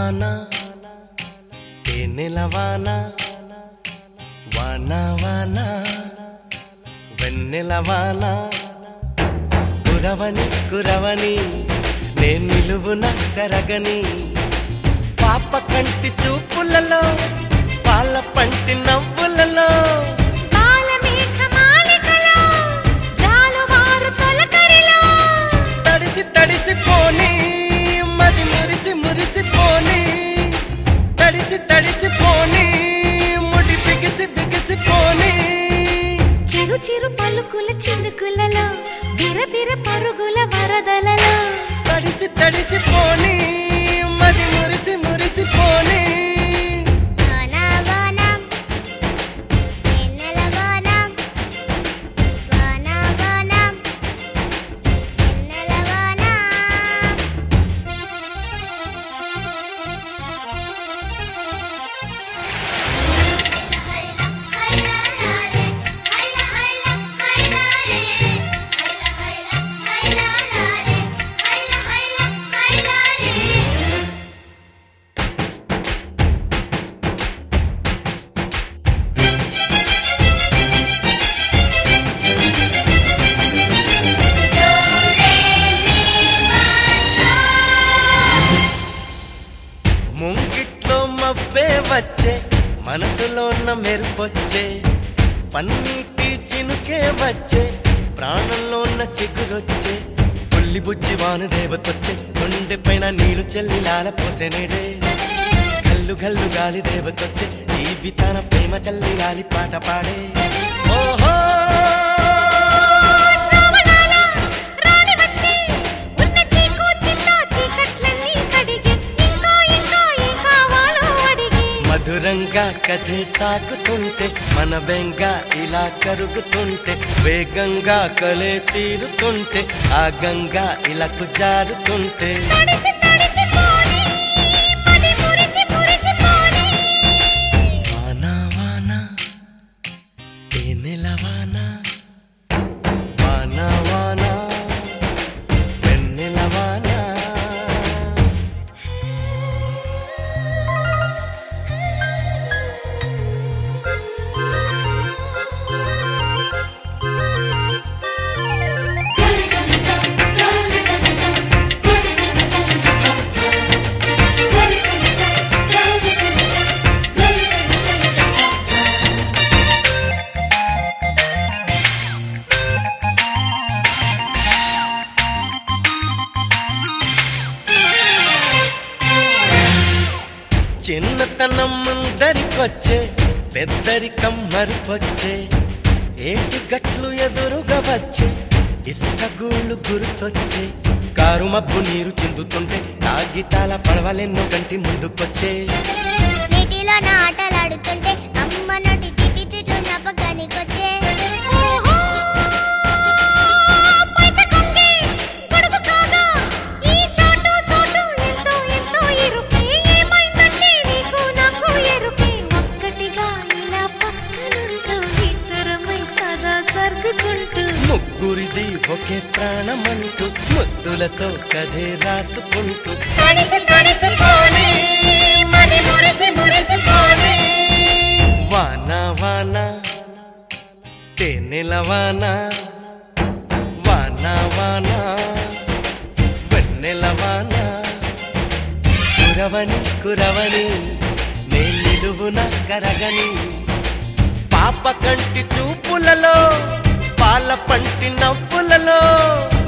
వాన తేనెల వాన వాన వాన వెన్నెల వాన కురవని కురవని నేను నిలువున కరగని పాప కంటి చూపులలో పాల పంటి నవ్వులలో తడిసి తడిసిపోని మది మురిసి మురిసిపోని తడిసి తడిసిపోని ముడి బిగిసి బిగిసిపోని చిరు చిరు పలుకుల చినుకులలో బిరబిర పరుగుల వరదలలో తడిసి తడిసిపోని మది మురిసి మురిసిపోని ముంగిట్లో మబ్బే వచ్చే మనసులో ఉన్న మెరుపొచ్చే పన్నీటి చినుకే వచ్చే ప్రాణంలో ఉన్న చిగురొచ్చే పుల్లి బుజ్జి వాన దేవతొచ్చే గుండె పైన నీళ్లు చెల్లి లాల పోసెనేడే గల్లు గల్లు గాలి దేవతొచ్చే జీవితాన ప్రేమ చల్లి లాలి పాట పాడే ఓహో మధురంగా కథే సాగుతుంటే మన బెంగ ఇలా కరుగుతుంటే వేగంగా కలే తీరుతుంటే ఆ గంగా ఇలా జారుతుంటే వాన వాన తేనెల వాన వాన వాన వెన్నెల వాన చిన్నతనం ముందరికొచ్చే పెద్దరికం మరిపొచ్చే ఏటి గట్లు ఎదురుగా వచ్చే ఇసుక గూళ్ళు గుర్తొచ్చే కారు మబ్బు నీరు చిందుతుంటే కాగితాల పడవలెన్నో గంటి ముందుకొచ్చే నీటిలో నా ఆటలాడుతుంటే అమ్మ నోటి తిప్పి తిట్టు నపకానికొచ్చే ముగ్గురిది ఒకే ప్రాణమంటూ ముద్దులతో కథే రాసుకుంటూ వాన వాన తేనెల వాన వాన వాన వెన్నెల వాన కురవని కురవని నేను నిలువున కరగని పాప కంటి చూపులలో పాల పంటి నవ్వులలో